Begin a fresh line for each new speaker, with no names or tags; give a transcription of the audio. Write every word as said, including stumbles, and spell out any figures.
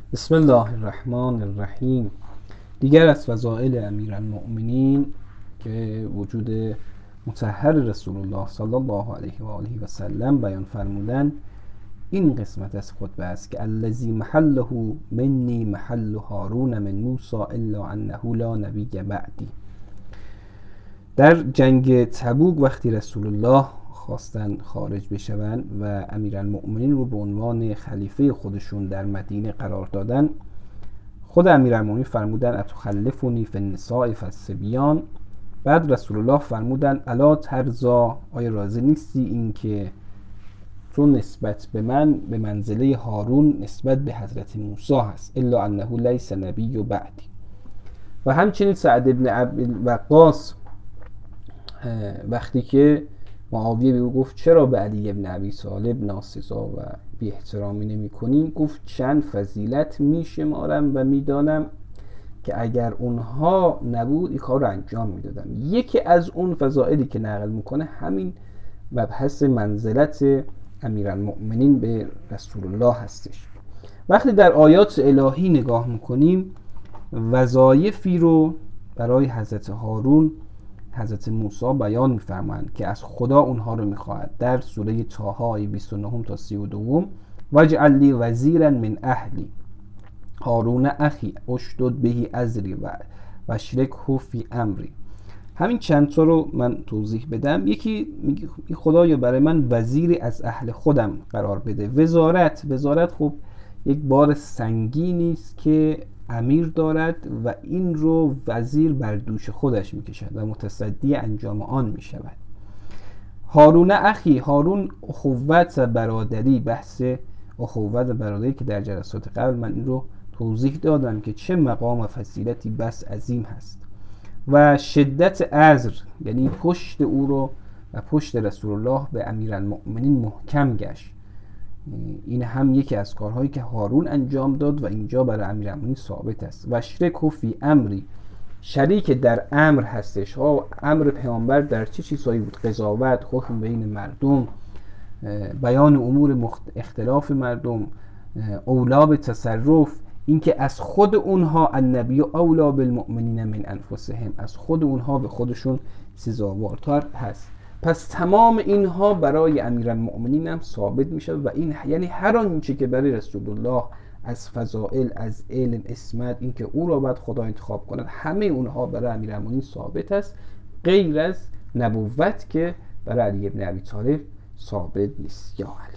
بسم الله الرحمن الرحیم. دیگر از فضائل امیرالمؤمنین که وجود مطهر رسول الله صلی الله علیه و آله و سلم بیان فرمودن، این قسمت از خطبه است که الذی محله منی محل هارون من موسی الا انه لا نبی بعدی. در جنگ تبوک وقتی رسول الله خواستن خارج بشوند و امیرالمؤمنین رو به عنوان خلیفه خودشون در مدینه قرار دادن، خود امیرالمؤمنین فرمودن اتخلفنی فی النساء فالصبیان. بعد رسول الله فرمودن الا ترضا، آیا راضی نیستی این که تو نسبت به من به منزله هارون نسبت به حضرت موسی هست، الا انه لیس نبی بعدی. و همچنین سعد ابن ابی وقاص وقتی که معاویه به او گفت چرا به علی ابن ابی طالب ناسزا و بی احترامی نمی کنی، گفت چند فضیلت می شمارم و می دانم که اگر اونها نبود این کار رو انجام می دادم. یکی از اون فضائلی که نقل میکنه همین مبحث منزلت امیرالمؤمنین به رسول الله هستش. وقتی در آیات الهی نگاه میکنیم، وظایفی رو برای حضرت هارون حضرت موسی بیان میفرمایند که از خدا اونها رو میخواهد. در سوره طه آیه بیست و نه تا سی و دو، واجعل لی وزیرا من اهلی هارون اخی اشدد بهی ازری و وشرکه فی امری. همین چند تا رو من توضیح بدم. یکی میگه خدایا برای من وزیری از اهل خودم قرار بده. وزارت وزارت خب یک بار سنگینی است که امیر دارد و این رو وزیر بر دوش خودش میکشد و متصدی انجام آن میشود. هارون اخی، هارون اخوت و برادری، بحث اخوت و برادری که در جلسات قبل من این رو توضیح دادم که چه مقام و فضیلتی بس عظیم هست. و شدت عذر، یعنی پشت او رو و پشت رسول الله به امیرالمؤمنین محکم گشت. این هم یکی از کارهایی که هارون انجام داد و اینجا برای امیرالمؤمنین ثابت است. و شرک فی امری، شریک در امر هستش. ها، امر پیامبر در چه چیزهایی بود؟ قضاوت، حکم بین مردم، بیان امور اختلاف مردم، اولا به تصرف، اینکه از خود اونها النبی اولا بالمؤمنین من انفسهم، از خود اونها به خودشون سزاوارتر هست. پس تمام اینها برای امیرالمؤمنین هم ثابت میشه و این یعنی هر آنچه که برای رسول الله از فضائل، از علم، اسمت، اینکه او را باید خدا انتخاب کند، همه اونها برای امیرالمؤمنین ثابت است، غیر از نبوت که برای علی ابن ابی طالب ثابت نیست. یا علی